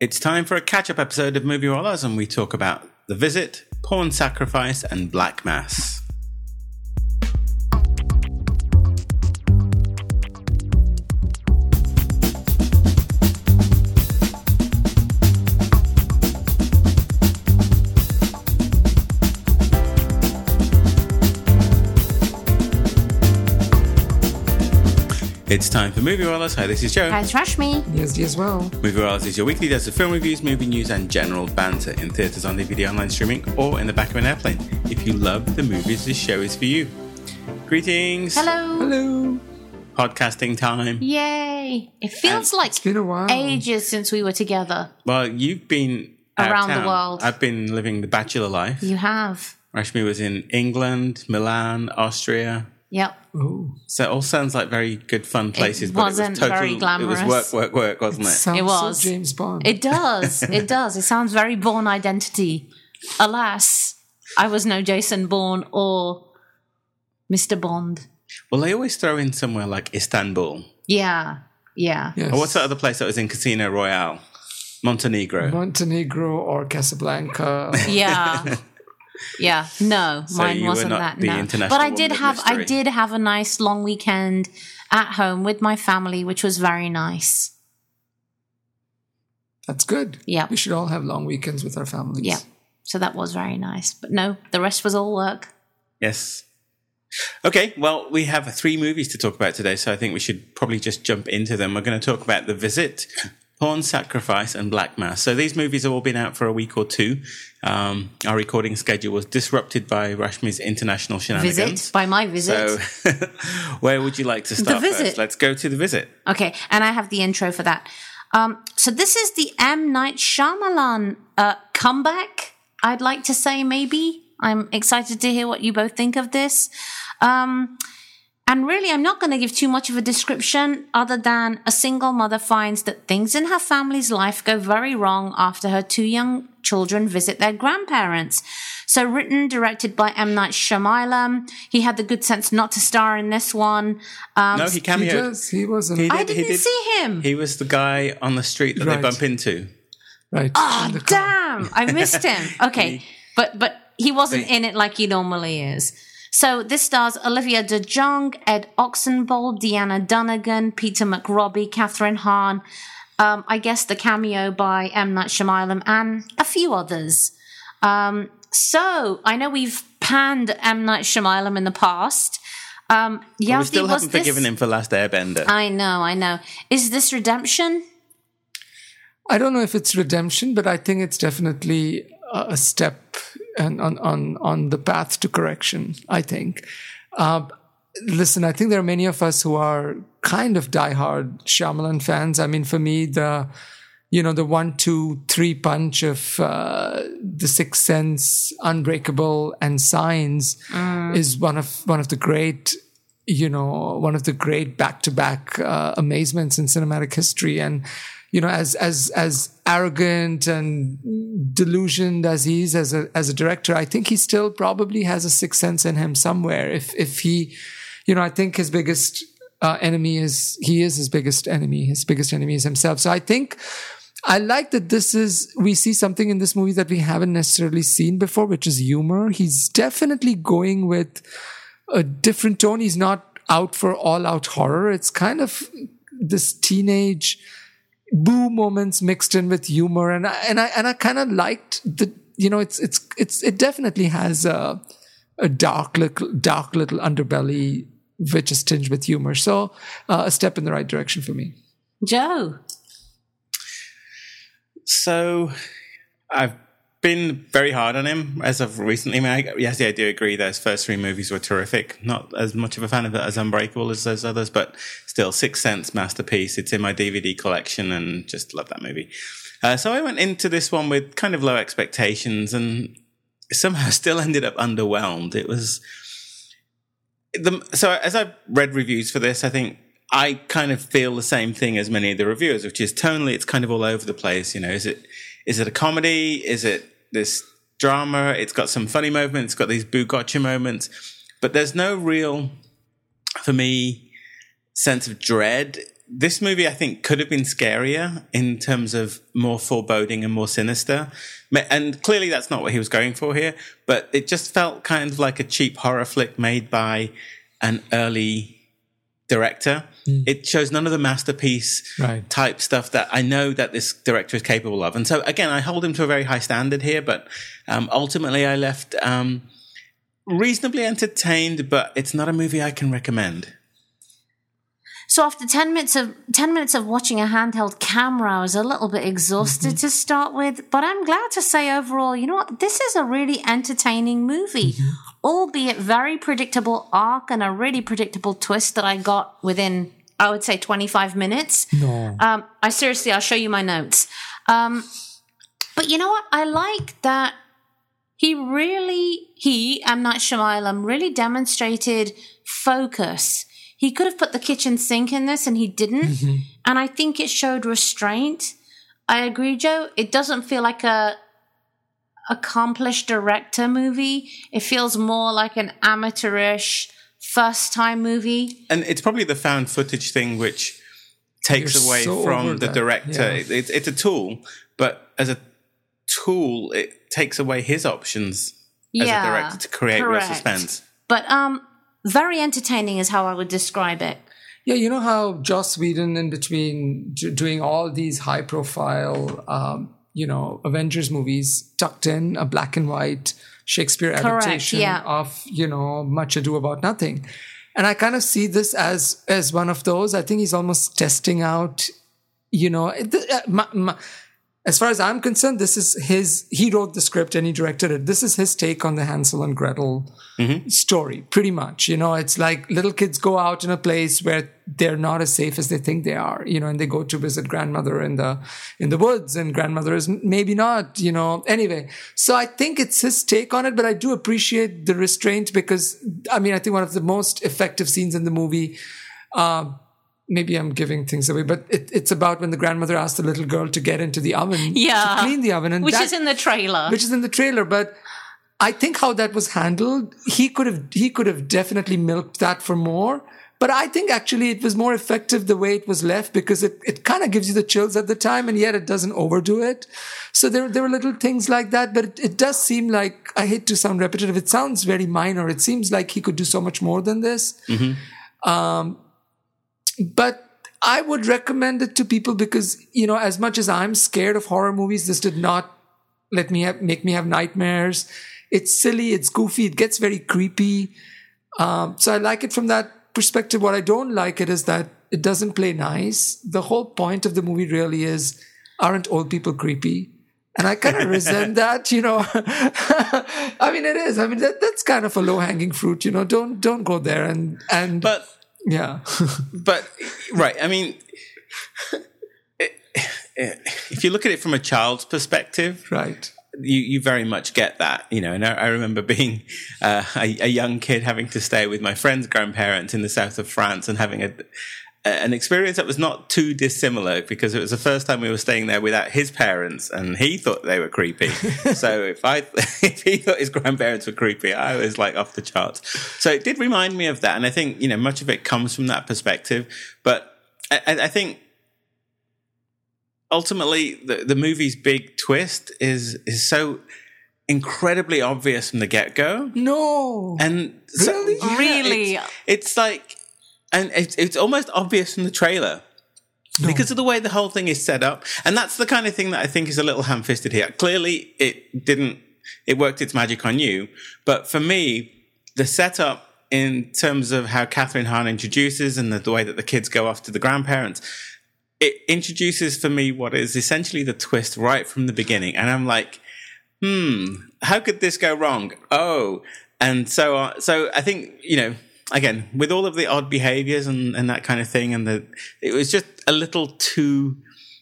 It's time for a catch-up episode of Movie Rollers, and we talk about The Visit, Porn Sacrifice, and Black Mass. It's time for Movie Rollers. Hi, this is Joe. Hi, it's Rashmi. Yes, as well. Movie Rollers is your weekly dose of film reviews, movie news, and general banter in theatres, on DVD, online streaming, or in the back of an airplane. If you love the movies, this show is for you. Greetings. Hello. Hello. Podcasting time. Yay. It feels like It's been a while. ages since we were together. Well, you've been out of Around the town. world. I've been living the bachelor life. You have. Rashmi was in England, Milan, Austria. Yep. Oh, So it all sounds like very good fun places. wasn't but it was very glamorous. It was work, wasn't it? sounds It was. so James Bond. It does. It does. It sounds very Bourne Identity. Alas, I was no Jason Bourne or Mr. Bond. Well, they always throw in somewhere like Istanbul. Yeah. Yeah. Yes. Or what's that other place that was in Casino Royale? Montenegro. Montenegro or Casablanca. Yeah. Yeah, no, So mine you were wasn't not that. the No, international but I woman did of have mystery. a nice long weekend at home with my family, which was very nice. That's good. Yeah. We should all have long weekends with our families. Yeah, so that was very nice. But no, the rest was all work. Yes. Okay, well, we have 3 movies to talk about today, so I think we should probably just jump into them. We're going to talk about The Visit, Porn Sacrifice, and Black Mass. So these movies have all been out for a week or two. Our recording schedule was disrupted by Rashmi's international shenanigans. Visit by my visit. So where would you like to start Visit. first? Let's go to The Visit. Okay, and I have the intro for that. So this is the M. Night Shyamalan comeback, I'd like to say, maybe. I'm excited to hear what you both think of this. And really, I'm not going to give too much of a description other than a single mother finds that things in her family's life go very wrong after her 2 young children visit their grandparents. So written, directed by M. Night Shyamalan. He had the good sense not to star in this one. No, he He cameoed. does. He wasn't. I didn't see him. He was the guy on the street that they Right. bump into. Right. Oh, in the car. damn. I missed him. Okay. But he wasn't in it like he normally is. So this stars Olivia de Jong, Ed Oxenbould, Deanna Dunnigan, Peter McRobbie, Catherine Hahn, I guess the cameo by M. Night Shyamalan, and a few others. So I know we've panned M. Night Shyamalan in the past. But we Yazdi, still was haven't forgiven this? him for Last Airbender. I know. Is this redemption? I don't know if it's redemption, but I think it's definitely a step on the path to correction, I think. Listen, I think there are many of us who are kind of diehard Shyamalan fans. I mean, for me, the 1, 2, 3 punch of The Sixth Sense, Unbreakable, and Signs is one of the great, one of the great back-to-back amazements in cinematic history. And as arrogant and delusioned as he is as a director, I think he still probably has a sixth sense in him somewhere. If he, I think his biggest enemy is his biggest enemy. His biggest enemy is himself. So I think I like that we see something in this movie that we haven't necessarily seen before, which is humor. He's definitely going with a different tone. He's not out for all out horror. It's kind of this teenage boo moments mixed in with humor, and I kind of liked the it definitely has a dark little underbelly which is tinged with humor. So a step in the right direction for me. Joe? So I've been very hard on him as of recently. I do agree those first 3 movies were terrific. Not as much of a fan of it as Unbreakable as those others, but still, Sixth Sense, masterpiece. It's in my DVD collection and just love that movie. So I went into this one with kind of low expectations and somehow still ended up underwhelmed. It was... So as I've read reviews for this, I think I kind of feel the same thing as many of the reviewers, which is tonally it's kind of all over the place. Is it a comedy? Is it this drama? It's got some funny moments. It's got these boo gotcha moments. But there's no real, for me, sense of dread. this movie, I think, could have been scarier in terms of more foreboding and more sinister. And clearly that's not what he was going for here, but it just felt kind of like a cheap horror flick made by an early director. It shows none of the masterpiece type stuff that I know that this director is capable of. And so, again, I hold him to a very high standard here, but ultimately I left reasonably entertained, but it's not a movie I can recommend. So after 10 minutes of watching a handheld camera, I was a little bit exhausted to start with. But I'm glad to say overall, you know what? This is a really entertaining movie, albeit very predictable arc and a really predictable twist that I got within, I would say, 25 minutes. No. I'll show you my notes. But you know what? I like that M. Night Shyamalan, really demonstrated focus. He could have put the kitchen sink in this and he didn't. And I think it showed restraint. I agree, Joe. It doesn't feel like a accomplished director movie. It feels more like an amateurish first time movie. And it's probably the found footage thing which takes away from the director. Yeah. It's a tool, but as a tool, it takes away his options as a director to create real suspense. But very entertaining is how I would describe it. Yeah, you know how Joss Whedon, in between doing all these high-profile, Avengers movies, tucked in a black and white Shakespeare adaptation of, Much Ado About Nothing. And I kind of see this as one of those. I think he's almost testing out, as far as I'm concerned, this is he wrote the script and he directed it. This is his take on the Hansel and Gretel story, pretty much. It's like little kids go out in a place where they're not as safe as they think they are, and they go to visit grandmother in the woods, and grandmother is maybe not, Anyway, so I think it's his take on it, but I do appreciate the restraint because, I think one of the most effective scenes in the movie, maybe I'm giving things away, but it's about when the grandmother asked the little girl to get into the oven, to clean the oven. And which is in the trailer. Which is in the trailer. But I think how that was handled, he could have definitely milked that for more. But I think actually it was more effective the way it was left because it kind of gives you the chills at the time, and yet it doesn't overdo it. So there were little things like that, but it does seem like, I hate to sound repetitive, it sounds very minor. It seems like he could do so much more than this. But I would recommend it to people because, as much as I'm scared of horror movies, this did not make me have nightmares. It's silly, it's goofy, it gets very creepy. So I like it from that perspective. What I don't like it is that it doesn't play nice. The whole point of the movie really is, aren't old people creepy? And I kind of resent that, it is. That's kind of a low-hanging fruit, don't go there and But yeah. But, right. If you look at it from a child's perspective, right, you very much get that, And I remember being a young kid having to stay with my friend's grandparents in the south of France and having an experience that was not too dissimilar because it was the first time we were staying there without his parents and he thought they were creepy. So if he thought his grandparents were creepy, I was like off the charts. So it did remind me of that. And I think, much of it comes from that perspective. But I think ultimately the movie's big twist is so incredibly obvious from the get-go. No. And really? So, really? It's like, and it's almost obvious from the trailer because of the way the whole thing is set up. And that's the kind of thing that I think is a little ham-fisted here. Clearly, it worked its magic on you. But for me, the setup in terms of how Catherine Hahn introduces and the way that the kids go off to the grandparents, it introduces for me what is essentially the twist right from the beginning. And I'm like, how could this go wrong? Oh, and so I think, again, with all of the odd behaviors and that kind of thing, and it was just a little too.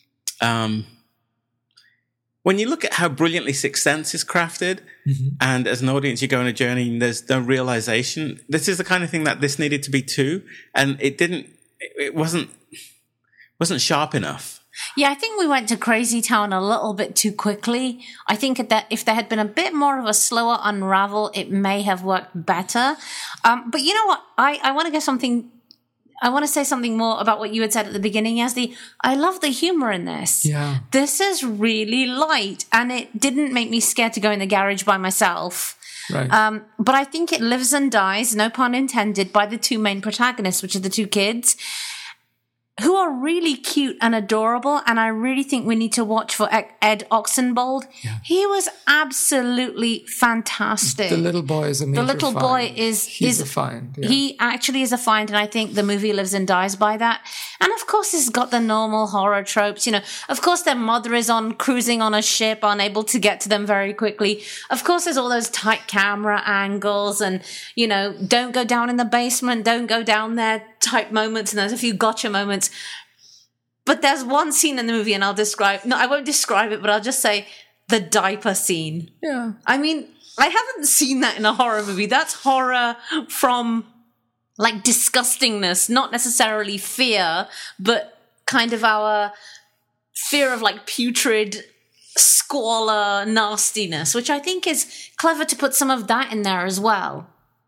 When you look at how brilliantly Sixth Sense is crafted, and as an audience you go on a journey, and there's no realization. This is the kind of thing that this needed to be too, and it didn't. It wasn't sharp enough. Yeah, I think we went to Crazy Town a little bit too quickly. I think that if there had been a bit more of a slower unravel, it may have worked better. But you know what? I want to get something I want to say something more about what you had said at the beginning, Yazdi. I love the humor in this. Yeah. This is really light, and it didn't make me scared to go in the garage by myself. Right. But I think it lives and dies, no pun intended, by the two main protagonists, which are the two kids, who are really cute and adorable. And I really think we need to watch for Ed Oxenbould. Yeah. He was absolutely fantastic. The little boy is a major The little find. Boy is a find. Yeah. He actually is a find, and I think the movie lives and dies by that. And of course, it's got the normal horror tropes. You know, of course, their mother is cruising on a ship, unable to get to them very quickly. Of course, there's all those tight camera angles, and you know, don't go down in the basement, don't go down there type moments, and there's a few gotcha moments. But there's one scene in the movie, and I won't describe it, but I'll just say the diaper scene. Yeah. I mean, I haven't seen that in a horror movie. That's horror from like disgustingness, not necessarily fear, but kind of our fear of like putrid squalor nastiness, which I think is clever to put some of that in there as well.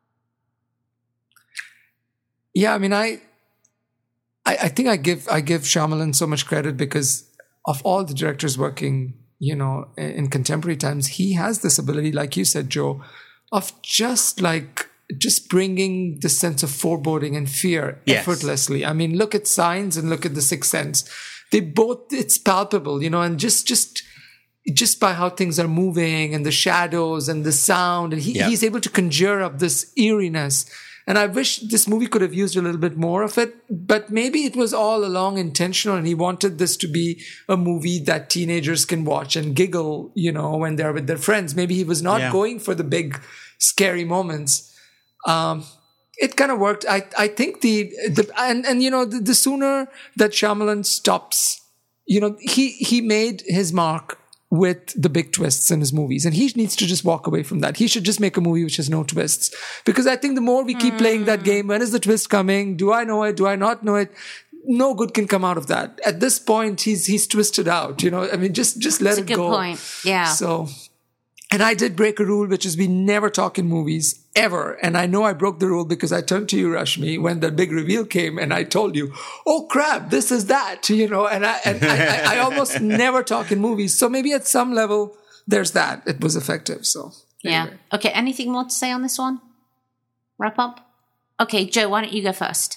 Yeah, I mean, I think I give Shyamalan so much credit because of all the directors working, you know, in contemporary times, he has this ability, like you said, Joe, of just bringing the sense of foreboding and fear effortlessly. I mean, look at Signs and look at The Sixth Sense. It's palpable, you know, and just by how things are moving and the shadows and the sound, and he's able to conjure up this eeriness. And I wish this movie could have used a little bit more of it, but maybe it was all along intentional and he wanted this to be a movie that teenagers can watch and giggle, you know, when they're with their friends. Maybe he was not going for the big, scary moments. It kind of worked. I think the sooner that Shyamalan stops, you know, he made his mark with the big twists in his movies. And he needs to just walk away from that. He should just make a movie which has no twists. Because I think the more we keep playing that game, when is the twist coming? Do I know it? Do I not know it? No good can come out of that. At this point, he's twisted out. You know, I mean, just let it go. That's a good point. Yeah. So, and I did break a rule, which is we never talk in movies ever. And I know I broke the rule because I turned to you, Rashmi, when the big reveal came and I told you, oh crap, this is that, you know, and I almost never talk in movies. So maybe at some level there's that. It was effective. So anyway. Yeah. Okay. Anything more to say on this one? Wrap up? Okay, Joe, why don't you go first?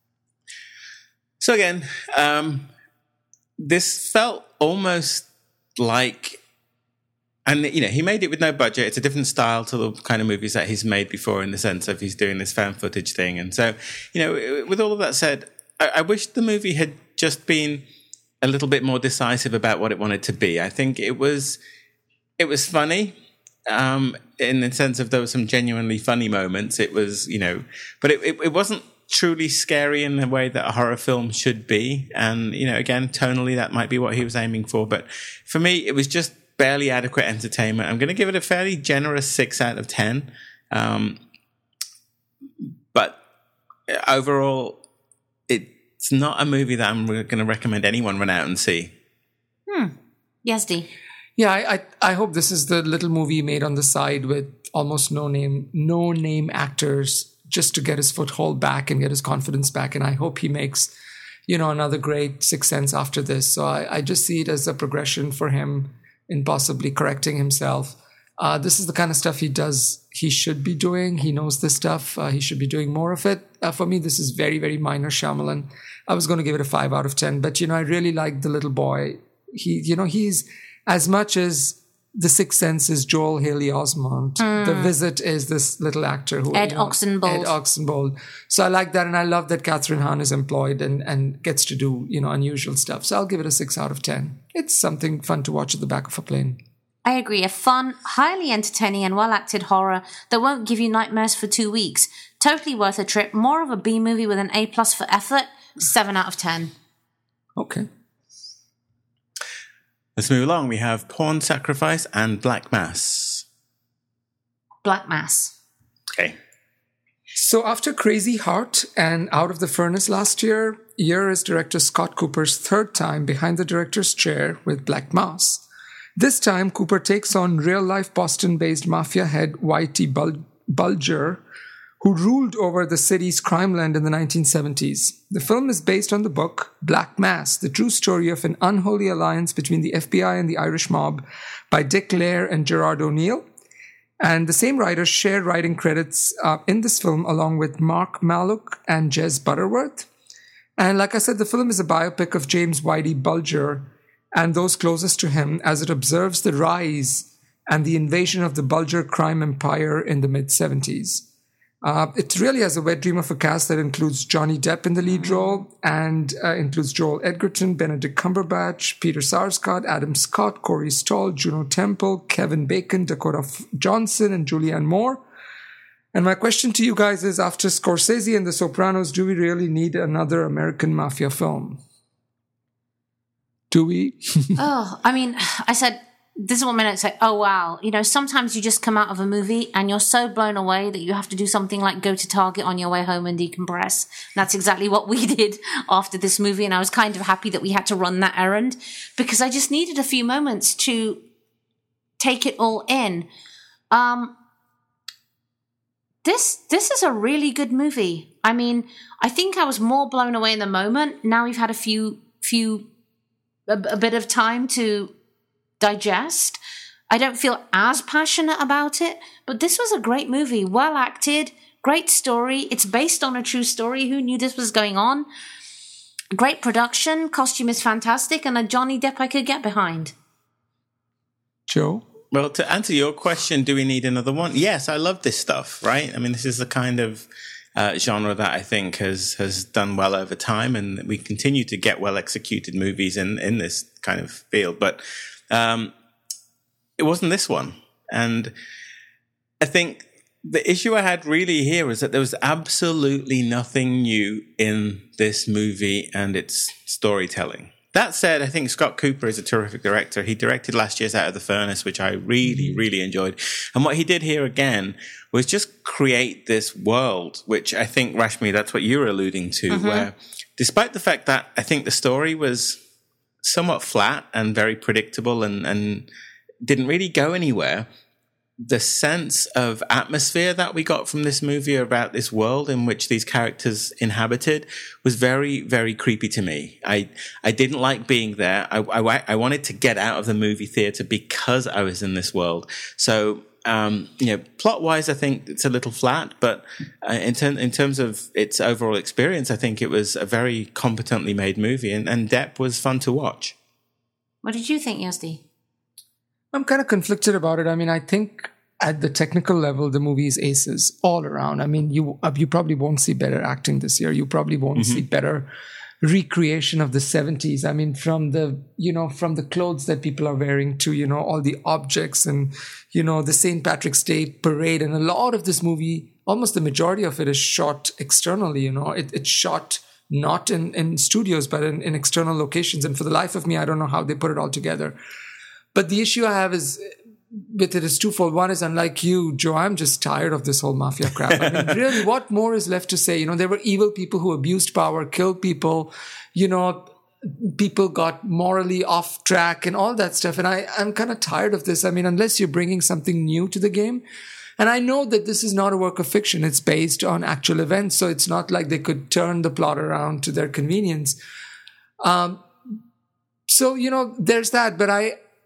So again, this felt almost like, and, you know, he made it with no budget. It's a different style to the kind of movies that he's made before in the sense of he's doing this found footage thing. And so, you know, with all of that said, I wish the movie had just been a little bit more decisive about what it wanted to be. I think it was funny, in the sense of there were some genuinely funny moments. It was, you know, but it wasn't truly scary in the way that a horror film should be. And, you know, again, tonally, that might be what he was aiming for. But for me, it was just barely adequate entertainment. I'm going to give it a fairly generous 6 out of 10. But overall, it's not a movie that I'm going to recommend anyone run out and see. Yazdi. Yeah, I hope this is the little movie made on the side with almost no name actors just to get his foothold back and get his confidence back. And I hope he makes, you know, another great Sixth Sense after this. So I just see it as a progression for him in possibly correcting himself. This is the kind of stuff he should be doing. He knows this stuff. He should be doing more of it. For me, this is very, very minor Shyamalan. I was going to give it a 5 out of 10, but, you know, I really like The Little Boy. He's as much as The Sixth Sense is Joel Haley Osment. The Visit is this little actor who Ed Oxenbould. So I like that, and I love that Catherine Hahn is employed and gets to do, you know, unusual stuff. So I'll give it a 6 out of 10. It's something fun to watch at the back of a plane. I agree. A fun, highly entertaining and well-acted horror that won't give you nightmares for 2 weeks. Totally worth a trip. More of a B movie with an A+ for effort. 7 out of 10. Okay. Let's move along. We have Porn Sacrifice and Black Mass. Black Mass. Okay. So after Crazy Heart and Out of the Furnace last year, here is director Scott Cooper's third time behind the director's chair with Black Mass. This time, Cooper takes on real-life Boston-based mafia head Whitey Bulger, who ruled over the city's crimeland in the 1970s. The film is based on the book Black Mass, the true story of an unholy alliance between the FBI and the Irish mob by Dick Lair and Gerard O'Neill. And the same writers shared writing credits in this film along with Mark Mallouk and Jez Butterworth. And like I said, the film is a biopic of James Whitey Bulger and those closest to him as it observes the rise and the invasion of the Bulger crime empire in the mid-70s. It really has a wet dream of a cast that includes Johnny Depp in the lead role and includes Joel Edgerton, Benedict Cumberbatch, Peter Sarsgaard, Adam Scott, Corey Stoll, Juno Temple, Kevin Bacon, Dakota Johnson, and Julianne Moore. And my question to you guys is, after Scorsese and The Sopranos, do we really need another American mafia film? Do we? I said, this is what made it say, oh, wow. Sometimes you just come out of a movie and you're so blown away that you have to do something like go to Target on your way home and decompress. And that's exactly what we did after this movie. And I was kind of happy that we had to run that errand because I just needed a few moments to take it all in. This is a really good movie. I mean, I think I was more blown away in the moment. Now we've had a bit of time to digest. I don't feel as passionate about it, but this was a great movie, well acted, great story. It's based on a true story. Who knew this was going on? Great production, costume is fantastic, and a Johnny Depp I could get behind. Joe? Well, to answer your question, do we need another one? Yes, I love this stuff, right? I mean, this is the kind of genre that I think has done well over time, and we continue to get well executed movies in this kind of field. But it wasn't this one. And I think the issue I had really here was that there was absolutely nothing new in this movie and its storytelling. That said, I think Scott Cooper is a terrific director. He directed last year's Out of the Furnace, which I really, really enjoyed. And what he did here again was just create this world, which I think, Rashmi, that's what you were alluding to, where despite the fact that I think the story was somewhat flat and very predictable and didn't really go anywhere, the sense of atmosphere that we got from this movie about this world in which these characters inhabited was very, very creepy to me. I didn't like being there. I wanted to get out of the movie theater because I was in this world. So, plot wise, I think it's a little flat, but in terms of its overall experience, I think it was a very competently made movie, and Depp was fun to watch. What did you think, Yazdi? I'm kind of conflicted about it. I mean, I think at the technical level, the movie is aces all around. I mean, you probably won't see better acting this year. You probably won't see better recreation of the 70s. I mean, from the clothes that people are wearing to, all the objects and, the St. Patrick's Day parade. And a lot of this movie, almost the majority of it is shot externally, It's shot not in studios, but in external locations. And for the life of me, I don't know how they put it all together. But the issue I have with it is twofold. One is, unlike you, Joe, I'm just tired of this whole mafia crap. I mean, really, what more is left to say? There were evil people who abused power, killed people, people got morally off track and all that stuff. And I'm kind of tired of this. I mean, unless you're bringing something new to the game. And I know that this is not a work of fiction. It's based on actual events. So it's not like they could turn the plot around to their convenience. There's that. But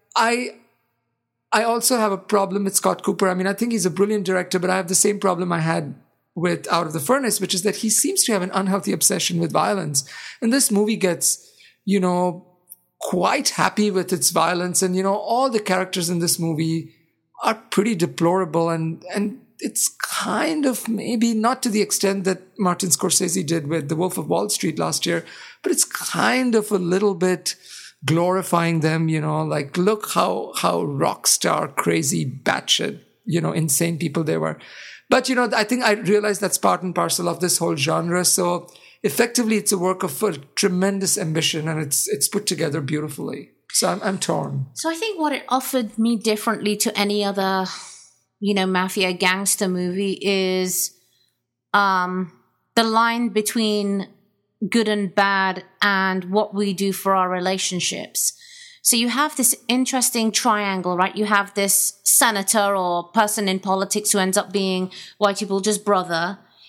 I also have a problem with Scott Cooper. I mean, I think he's a brilliant director, but I have the same problem I had with Out of the Furnace, which is that he seems to have an unhealthy obsession with violence. And this movie gets, quite happy with its violence. And, all the characters in this movie are pretty deplorable. And it's kind of maybe not to the extent that Martin Scorsese did with The Wolf of Wall Street last year, but it's kind of a little bit glorifying them, like, look how rock star, crazy, batshit, insane people they were. But, I think I realized that's part and parcel of this whole genre. So effectively, it's a work of tremendous ambition, and it's put together beautifully. So I'm torn. So I think what it offered me differently to any other, mafia gangster movie is the line between good and bad and what we do for our relationships. So you have this interesting triangle, right? You have this senator or person in politics who ends up being Whitey Bulger's brother.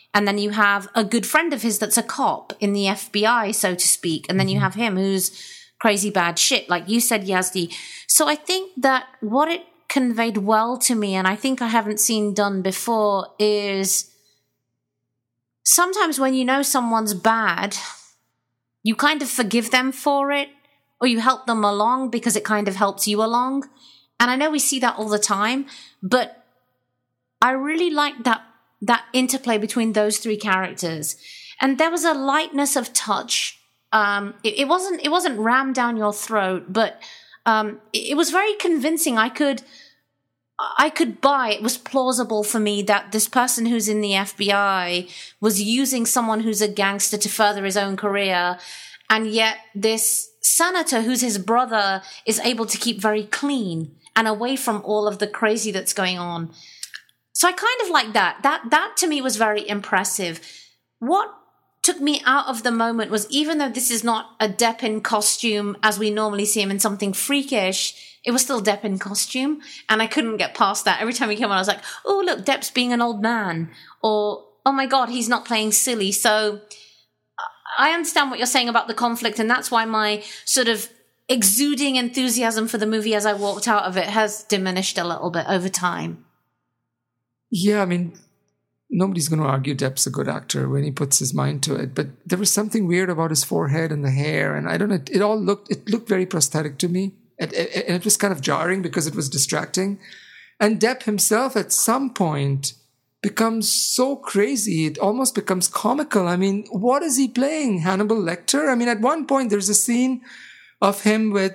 And then you have a good friend of his that's a cop in the FBI, so to speak. And then you have him who's crazy bad shit, like you said, Yazdi. So I think that what it conveyed well to me, and I think I haven't seen done before, is sometimes when you know someone's bad, you kind of forgive them for it, or you help them along because it kind of helps you along. And I know we see that all the time, but I really like that interplay between those three characters. And there was a lightness of touch. It wasn't rammed down your throat, but it was very convincing. I could buy, it was plausible for me that this person who's in the FBI was using someone who's a gangster to further his own career. And yet this senator who's his brother is able to keep very clean and away from all of the crazy that's going on. So I kind of like that. That to me was very impressive. What took me out of the moment was, even though this is not a Depp in costume as we normally see him in something freakish, it was still Depp in costume. And I couldn't get past that. Every time he came on, I was like, oh, look, Depp's being an old man. Or, oh my God, he's not playing silly. So I understand what you're saying about the conflict. And that's why my sort of exuding enthusiasm for the movie as I walked out of it has diminished a little bit over time. Yeah, I mean, nobody's going to argue Depp's a good actor when he puts his mind to it. But there was something weird about his forehead and the hair. And I don't know, it looked very prosthetic to me. And it was kind of jarring because it was distracting. And Depp himself at some point becomes so crazy, it almost becomes comical. I mean, what is he playing? Hannibal Lecter? I mean, at one point there's a scene of him with,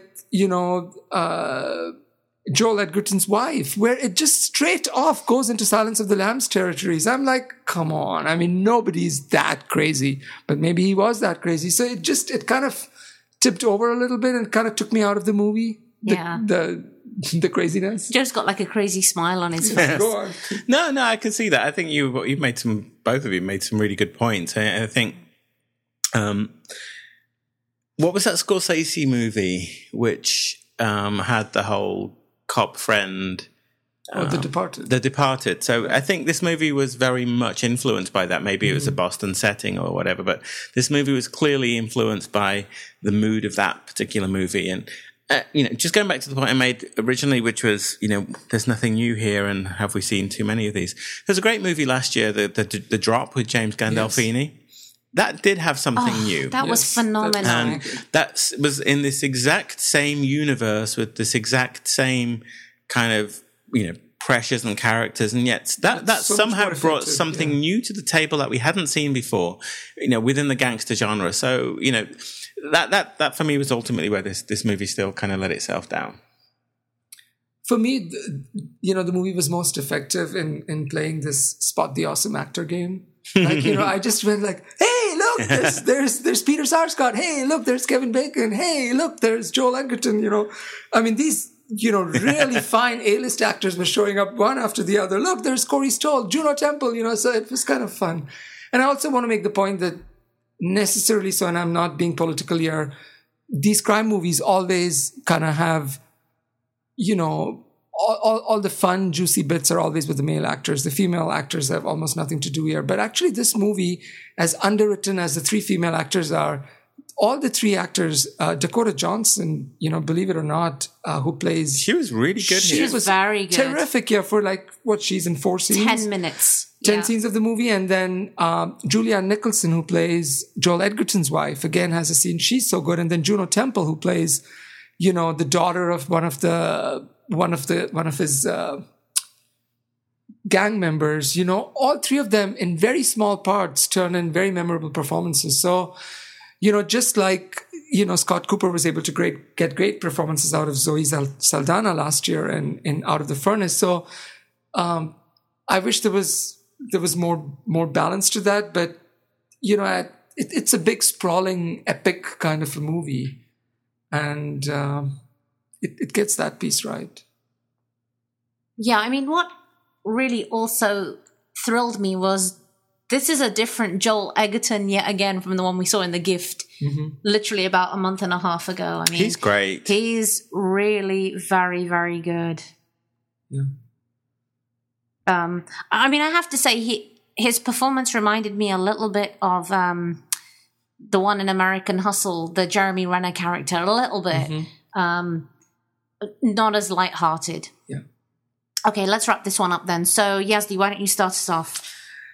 Joel Edgerton's wife, where it just straight off goes into Silence of the Lambs territories. I'm like, come on. I mean, nobody's that crazy, but maybe he was that crazy. So it kind of tipped over a little bit and kind of took me out of the movie. The craziness. Joe's got like a crazy smile on his face. Go on. No, I can see that. I think you've made both of you made some really good points. I think, what was that Scorsese movie which had the whole cop friend? The Departed. The Departed. So I think this movie was very much influenced by that. Maybe it was a Boston setting or whatever, but this movie was clearly influenced by the mood of that particular movie. And, just going back to the point I made originally, which was, there's nothing new here, and have we seen too many of these? There's a great movie last year, The Drop with James Gandolfini. Yes. That did have something new. That was phenomenal. And that was in this exact same universe with this exact same kind of, pressures and characters. And yet that so somehow brought something new to the table that we hadn't seen before, within the gangster genre. So, that for me was ultimately where this movie still kind of let itself down. For me, the movie was most effective in playing this spot the awesome actor game. Like, I just went like, hey, look, there's Peter Sarsgaard. Hey, look, there's Kevin Bacon. Hey, look, there's Joel Edgerton, I mean, these, really fine A-list actors were showing up one after the other. Look, there's Corey Stoll, Juno Temple, so it was kind of fun. And I also want to make the point that necessarily so, and I'm not being political here, these crime movies always kind of have, all the fun, juicy bits are always with the male actors. The female actors have almost nothing to do here. But actually, this movie, as underwritten as the three female actors are, all the three actors, Dakota Johnson, believe it or not, who plays... She was really good here. She was very good. Terrific here for she's in 4 scenes. 10 minutes. 10 scenes of the movie. And then Julianne Nicholson, who plays Joel Edgerton's wife, again has a scene. She's so good. And then Juno Temple, who plays, the daughter of one of his gang members, all three of them in very small parts turn in very memorable performances. So, just like, Scott Cooper was able to get great performances out of Zoe Saldana last year in Out of the Furnace. So, I wish there was more balance to that, but, it's a big sprawling epic kind of a movie. And, it gets that piece right. Yeah, I mean, what really also thrilled me was this is a different Joel Edgerton yet again from the one we saw in The Gift, literally about a month and a half ago. I mean, he's great. He's really very, very good. Yeah. I mean, I have to say his performance reminded me a little bit of the one in American Hustle, the Jeremy Renner character, a little bit. Not as lighthearted. Yeah. Okay, let's wrap this one up then. So, Yazdi, why don't you start us off?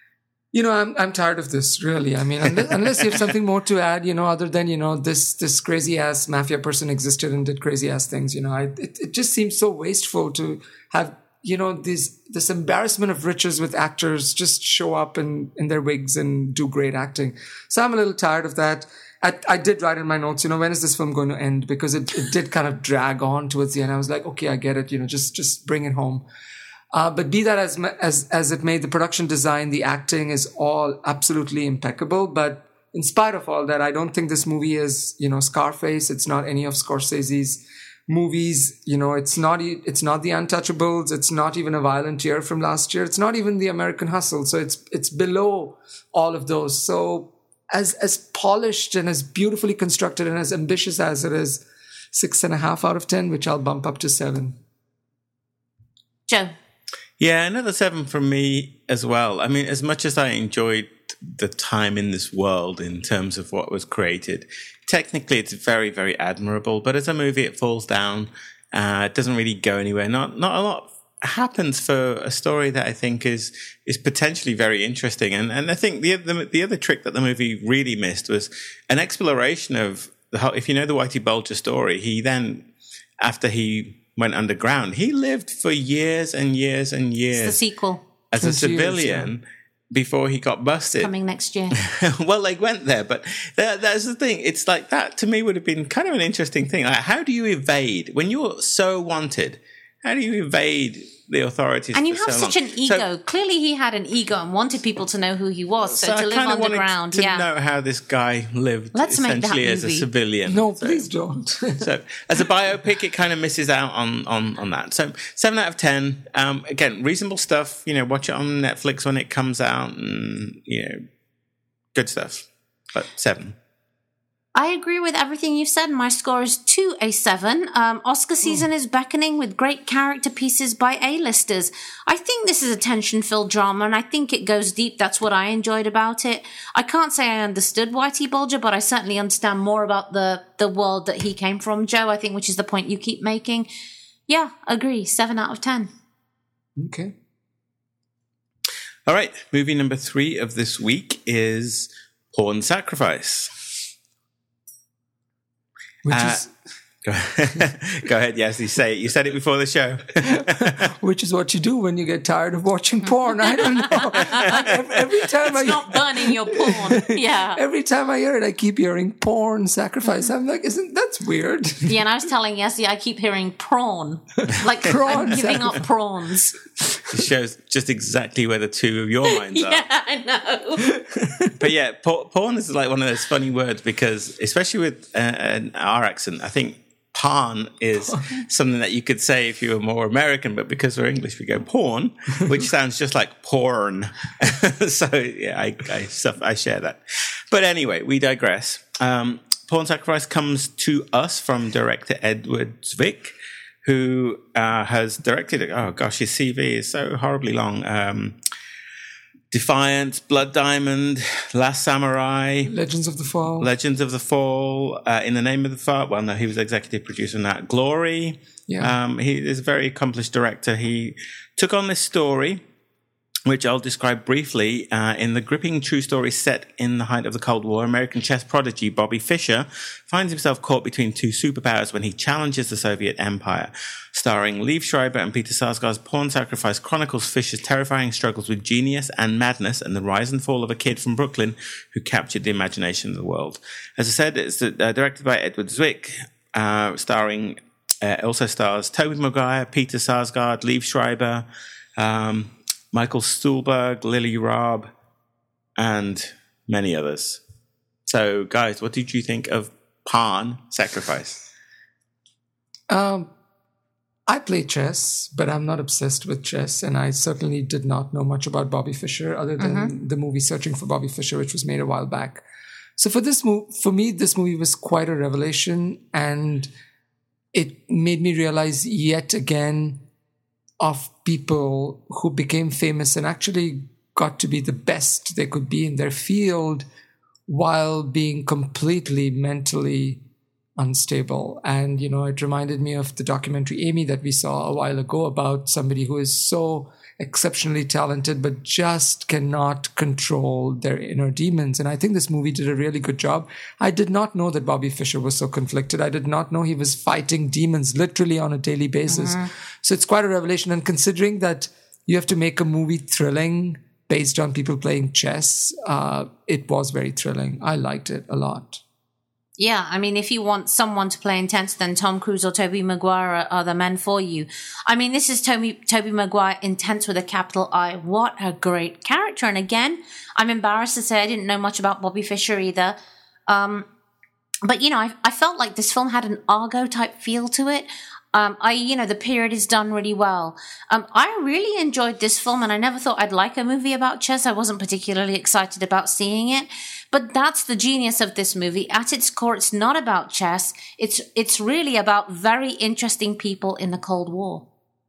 I'm tired of this, really. I mean, unless you have something more to add, other than, this crazy ass mafia person existed and did crazy ass things, it just seems so wasteful to have, this embarrassment of riches with actors just show up in their wigs and do great acting. So I'm a little tired of that. I did write in my notes, when is this film going to end? Because it did kind of drag on towards the end. I was like, okay, I get it, just bring it home. But be that as it may, the production design, the acting is all absolutely impeccable. But in spite of all that, I don't think this movie is, Scarface. It's not any of Scorsese's movies. It's not The Untouchables. It's not even A Violent Year from last year. It's not even The American Hustle. So it's below all of those. So as polished and as beautifully constructed and as ambitious as it is, 6.5 out of 10, which I'll bump up to 7. Joe. Yeah, another 7 from me as well. I mean, as much as I enjoyed the time in this world in terms of what was created, technically it's very, very admirable. But as a movie, it falls down. It doesn't really go anywhere. Not a lot happens for a story that I think is potentially very interesting. And I think the other trick that the movie really missed was an exploration of the whole. If you know the Whitey Bulger story, he then, after he went underground, he lived for years and years and years. It's the sequel. As a civilian before he got busted. Coming next year. Well, they went there, but that's the thing. It's like that to me would have been kind of an interesting thing. Like, how do you evade when you're so wanted? How do you evade the authorities? And you have such an ego. So, clearly, he had an ego and wanted people to know who he was. So to live underground, to know how this guy lived, essentially as a civilian. No, please don't. So, as a biopic, it kind of misses out on that. So, 7 out of 10. Again, reasonable stuff. Watch it on Netflix when it comes out, and good stuff. But 7. I agree with everything you said. My score is 2 a 7. Oscar season is beckoning with great character pieces by A-listers. I think this is a tension-filled drama, and I think it goes deep. That's what I enjoyed about it. I can't say I understood Whitey Bulger, but I certainly understand more about the world that he came from, Joe, I think, which is the point you keep making. Yeah, agree. 7 out of 10. Okay. All right. Movie number 3 of this week is Porn Sacrifice. Which is go ahead, Yazdi, say it. You said it before the show. Which is what you do when you get tired of watching porn. I don't know. Every time it's not burning your porn. Yeah. Every time I hear it, I keep hearing porn sacrifice. I'm like, that's weird? Yeah, and I was telling Yazdi, I keep hearing prawn. Like prawn I'm giving up prawns. It shows just exactly where the two of your minds are. Yeah, I know. But yeah, porn is like one of those funny words because, especially with our accent, I think porn is something that you could say if you were more American, but because we're English, we go porn, which sounds just like porn. So yeah, I share that. But anyway, we digress. Porn Sacrifice comes to us from director Edward Zwick, who has directed, oh gosh, his CV is so horribly long. Defiance, Blood Diamond, Last Samurai, Legends of the Fall, In the Name of the Father. Well, no, he was executive producer on that. Glory. Yeah. He is a very accomplished director. He took on this story, which I'll describe briefly. In the gripping true story set in the height of the Cold War, American chess prodigy Bobby Fischer finds himself caught between two superpowers when he challenges the Soviet Empire. Starring Liev Schreiber and Peter Sarsgaard's Porn Sacrifice chronicles Fischer's terrifying struggles with genius and madness and the rise and fall of a kid from Brooklyn who captured the imagination of the world. As I said, it's directed by Edward Zwick, also stars Tobey Maguire, Peter Sarsgaard, Liev Schreiber, Michael Stuhlbarg, Lily Rabe, and many others. So, guys, what did you think of Porn Sacrifice? I play chess, but I'm not obsessed with chess, and I certainly did not know much about Bobby Fischer other than the movie Searching for Bobby Fischer, which was made a while back. So for me, this movie was quite a revelation, and it made me realize yet again of people who became famous and actually got to be the best they could be in their field while being completely mentally unstable. And, it reminded me of the documentary Amy that we saw a while ago about somebody who is so exceptionally talented but just cannot control their inner demons. And I think this movie did a really good job. I did not know that Bobby Fischer was so conflicted. I did not know he was fighting demons literally on a daily basis. So it's quite a revelation. And considering that you have to make a movie thrilling based on people playing chess, it was very thrilling. I liked it a lot. Yeah, I mean, if you want someone to play intense, then Tom Cruise or Tobey Maguire are the men for you. I mean, this is Tobey Maguire, intense with a capital I. What a great character. And again, I'm embarrassed to say I didn't know much about Bobby Fischer either. But, I felt like this film had an Argo type feel to it. The period is done really well. I really enjoyed this film, and I never thought I'd like a movie about chess. I wasn't particularly excited about seeing it, but that's the genius of this movie. At its core, it's not about chess. It's really about very interesting people in the Cold War.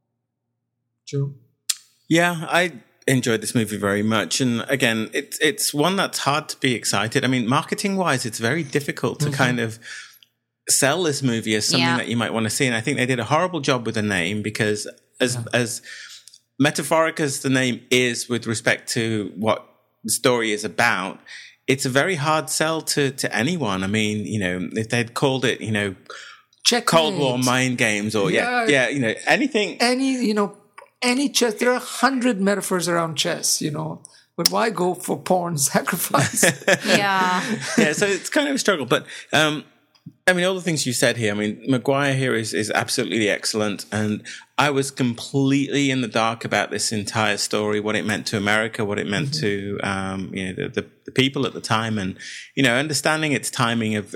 True. Yeah, I enjoyed this movie very much. And again, it's one that's hard to be excited. I mean, marketing wise, it's very difficult to kind of sell this movie as something that you might want to see. And I think they did a horrible job with the name, because as metaphoric as the name is with respect to what the story is about, it's a very hard sell to anyone. I mean, if they'd called it, Checkmate. Cold War mind games or anything. Any chess. There are 100 metaphors around chess, but why go for porn sacrifice? Yeah. So it's kind of a struggle. But, all the things you said here, Maguire here is absolutely excellent. And I was completely in the dark about this entire story, what it meant to America, what it meant to, the people at the time. And, understanding its timing of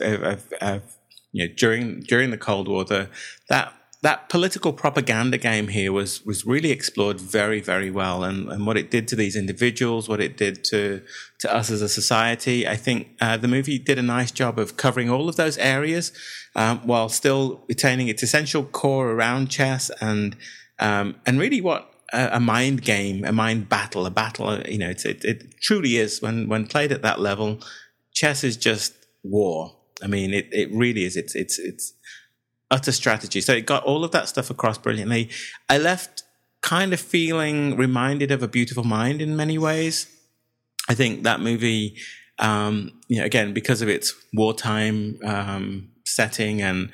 during the Cold War, that political propaganda game here was really explored very, very well. And what it did to these individuals, what it did to us as a society. I think the movie did a nice job of covering all of those areas while still retaining its essential core around chess and really what a mind game, a mind battle, it truly is when played at that level. Chess is just war. It really is. It's utter strategy. So it got all of that stuff across brilliantly. I left kind of feeling reminded of A Beautiful Mind in many ways. I think that movie, again, because of its wartime setting and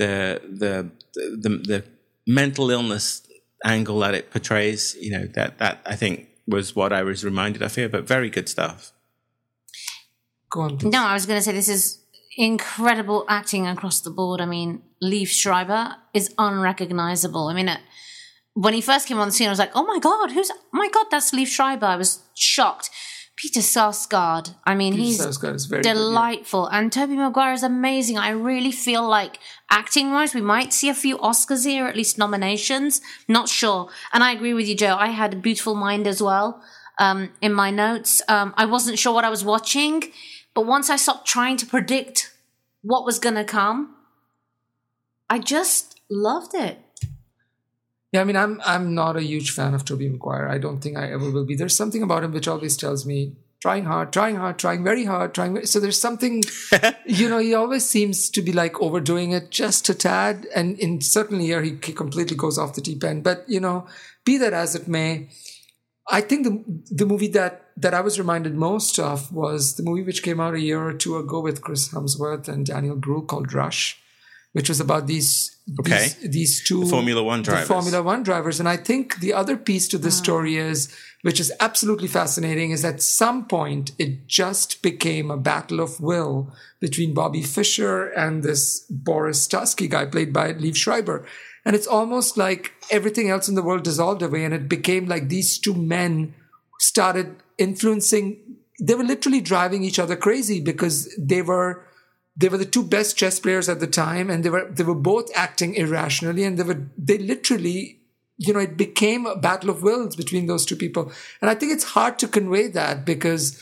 the mental illness angle that it portrays, that I think was what I was reminded of here. But very good stuff. Go on, please. No, I was going to say this is incredible acting across the board. Liev Schreiber is unrecognizable. When he first came on the scene, I was like, oh my God, that's Liev Schreiber. I was shocked. Peter Sarsgaard. He's Sarsgaard is very delightful. Good, yeah. And Tobey Maguire is amazing. I really feel like acting-wise, we might see a few Oscars here, at least nominations. Not sure. And I agree with you, Joe. I had A Beautiful Mind as well in my notes. I wasn't sure what I was watching, but once I stopped trying to predict what was going to come, I just loved it. Yeah, I'm not a huge fan of Tobey Maguire. I don't think I ever will be. There's something about him which always tells me, trying hard, trying very hard, so there's something, he always seems to be like overdoing it just a tad. And certainly here he completely goes off the deep end. But, be that as it may, I think the movie that I was reminded most of was the movie which came out a year or two ago with Chris Hemsworth and Daniel Bruhl called Rush, which was about these two the Formula One drivers. And I think the other piece to this story which is absolutely fascinating, is at some point it just became a battle of will between Bobby Fischer and this Boris Starsky guy played by Liev Schreiber. And it's almost like everything else in the world dissolved away, and it became like these two men started influencing. They were literally driving each other crazy because they were the two best chess players at the time, and they were both acting irrationally, and they literally, it became a battle of wills between those two people. And I think it's hard to convey that because,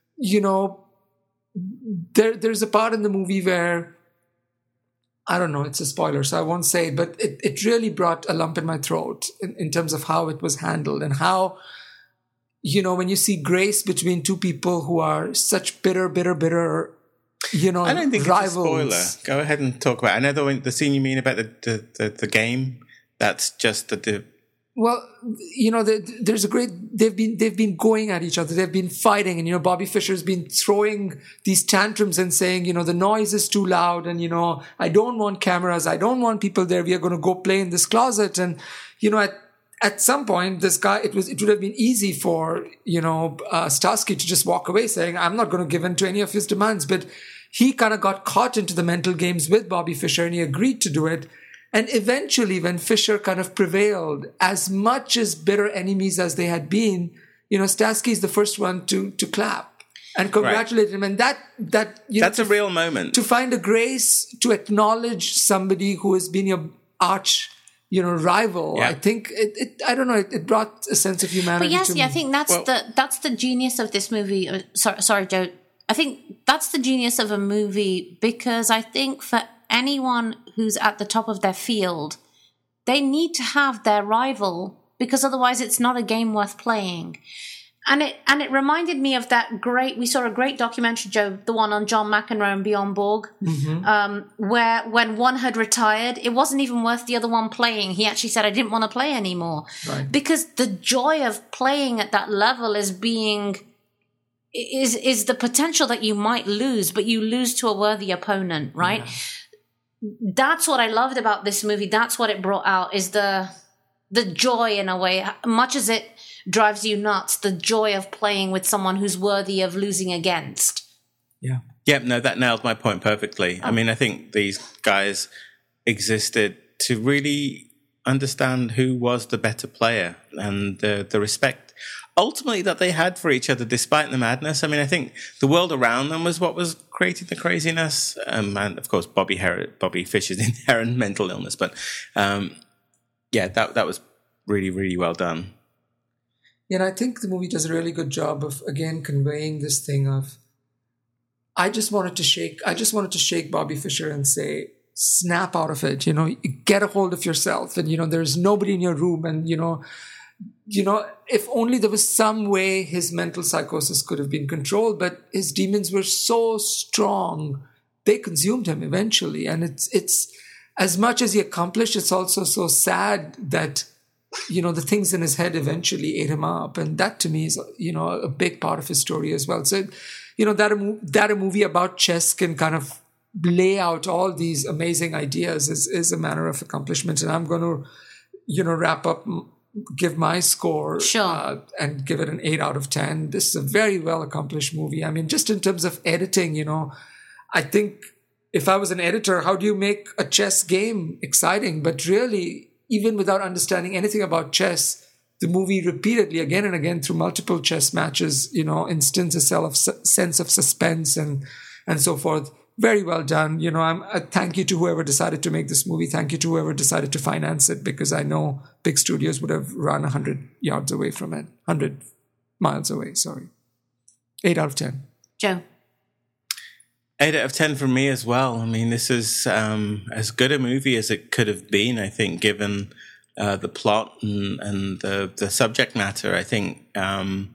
there's a part in the movie where, I don't know, it's a spoiler, so I won't say it, but it really brought a lump in my throat in terms of how it was handled and how, when you see grace between two people who are such bitter, I don't think rivals. It's a spoiler. Go ahead and talk about it. I know the scene you mean about the game. That's just Well, there's a great. They've been going at each other. They've been fighting, and Bobby Fischer's been throwing these tantrums and saying, the noise is too loud, and I don't want cameras. I don't want people there. We are going to go play in this closet, and at some point, this guy. It would have been easy for Starsky to just walk away, saying, "I'm not going to give in to any of his demands," but he kind of got caught into the mental games with Bobby Fischer, and he agreed to do it. And eventually, when Fischer kind of prevailed, as much as bitter enemies as they had been, Starsky is the first one to clap and congratulate him. And that's a real moment. To find a grace, to acknowledge somebody who has been your arch, rival. Yeah. I think I don't know. It brought a sense of humanity. But yes, I think that's the genius of this movie. Sorry, Joe. I think that's the genius of a movie, because I think for anyone who's at the top of their field, they need to have their rival, because otherwise it's not a game worth playing. And it reminded me of we saw a great documentary, Joe, the one on John McEnroe and Bjorn Borg, where when one had retired, it wasn't even worth the other one playing. He actually said, I didn't want to play anymore. Right. Because the joy of playing at that level is the potential that you might lose, but you lose to a worthy opponent, right? Yeah. That's what I loved about this movie. That's what it brought out, is the joy, in a way, much as it drives you nuts, the joy of playing with someone who's worthy of losing against. Yeah. Yeah, no, that nailed my point perfectly. I mean, I think these guys existed to really understand who was the better player, and the respect ultimately that they had for each other despite the madness. I mean, I think the world around them was what was creating the craziness. And of course, Bobby Fischer's inherent mental illness. But that was really, really well done. Yeah, and I think the movie does a really good job of, again, conveying this thing of, I just wanted to shake Bobby Fischer and say, snap out of it, get a hold of yourself. And, there's nobody in your room. And, if only there was some way his mental psychosis could have been controlled, but his demons were so strong, they consumed him eventually. And it's as much as he accomplished, it's also so sad that, the things in his head eventually ate him up. And that to me is, a big part of his story as well. So, that a movie about chess can kind of lay out all these amazing ideas is a manner of accomplishment. And I'm going to, wrap up, give my score and give it an 8 out of 10. This is a very well accomplished movie. I mean, just in terms of editing, I think if I was an editor, how do you make a chess game exciting? But really, even without understanding anything about chess, the movie repeatedly, again and again, through multiple chess matches, instills a sense of suspense and so forth. Very well done. Thank you to whoever decided to make this movie. Thank you to whoever decided to finance it, because I know big studios would have run 100 yards away from it. 100 miles away, sorry. 8 out of 10. Joe? 8 out of 10 from me as well. I mean, this is as good a movie as it could have been, I think, given the plot and the subject matter. I think I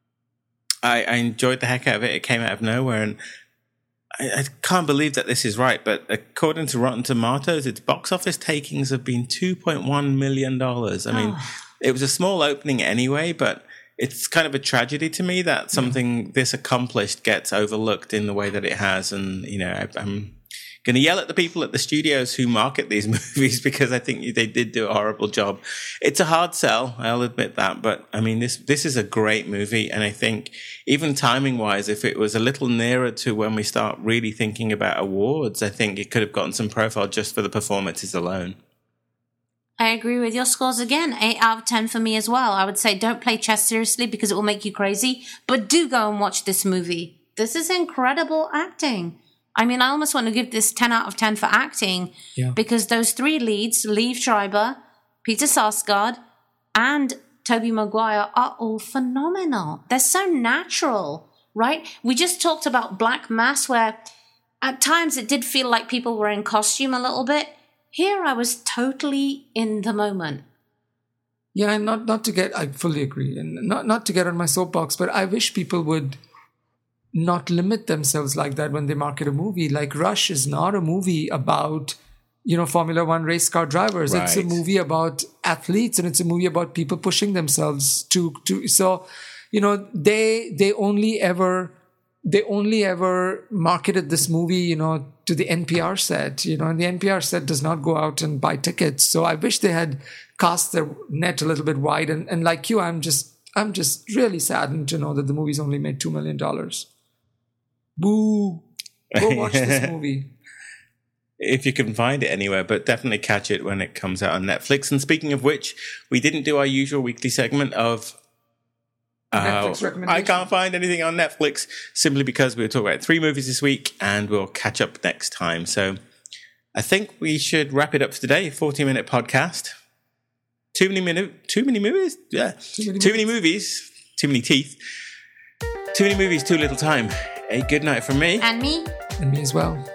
enjoyed the heck out of it. It came out of nowhere, and I can't believe that this is right, but according to Rotten Tomatoes, its box office takings have been $2.1 million. I mean, it was a small opening anyway, but it's kind of a tragedy to me that something this accomplished gets overlooked in the way that it has. And, I'm going to yell at the people at the studios who market these movies, because I think they did do a horrible job. It's a hard sell, I'll admit that. But I mean, this is a great movie. And I think even timing wise, if it was a little nearer to when we start really thinking about awards, I think it could have gotten some profile just for the performances alone. I agree with your scores again. 8 out of 10 for me as well. I would say don't play chess seriously because it will make you crazy, but do go and watch this movie. This is incredible acting. I mean, I almost want to give this 10 out of 10 for acting, because those three leads, Liev Schreiber, Peter Sarsgaard, and Tobey Maguire, are all phenomenal. They're so natural, right? We just talked about Black Mass, where at times it did feel like people were in costume a little bit. Here I was totally in the moment. Yeah, and not to get, I fully agree, and not to get on my soapbox, but I wish people would not limit themselves like that when they market a movie. Like Rush is not a movie about, Formula One race car drivers. Right. It's a movie about athletes, and it's a movie about people pushing themselves to. So, they only ever marketed this movie, to the NPR set, and the NPR set does not go out and buy tickets. So I wish they had cast their net a little bit wide. And like you, I'm just really saddened to know that the movie's only made $2 million. Boo! Go watch this movie. If you can find it anywhere, but definitely catch it when it comes out on Netflix. And speaking of which, we didn't do our usual weekly segment of Netflix recommendation. I can't find anything on Netflix, simply because we were talking about 3 movies this week, and we'll catch up next time. So I think we should wrap it up for today. 40-minute podcast. Too many movies? Yeah. Too many movies. Too many teeth. Too many movies, too little time. A good night from me. And me. And me as well.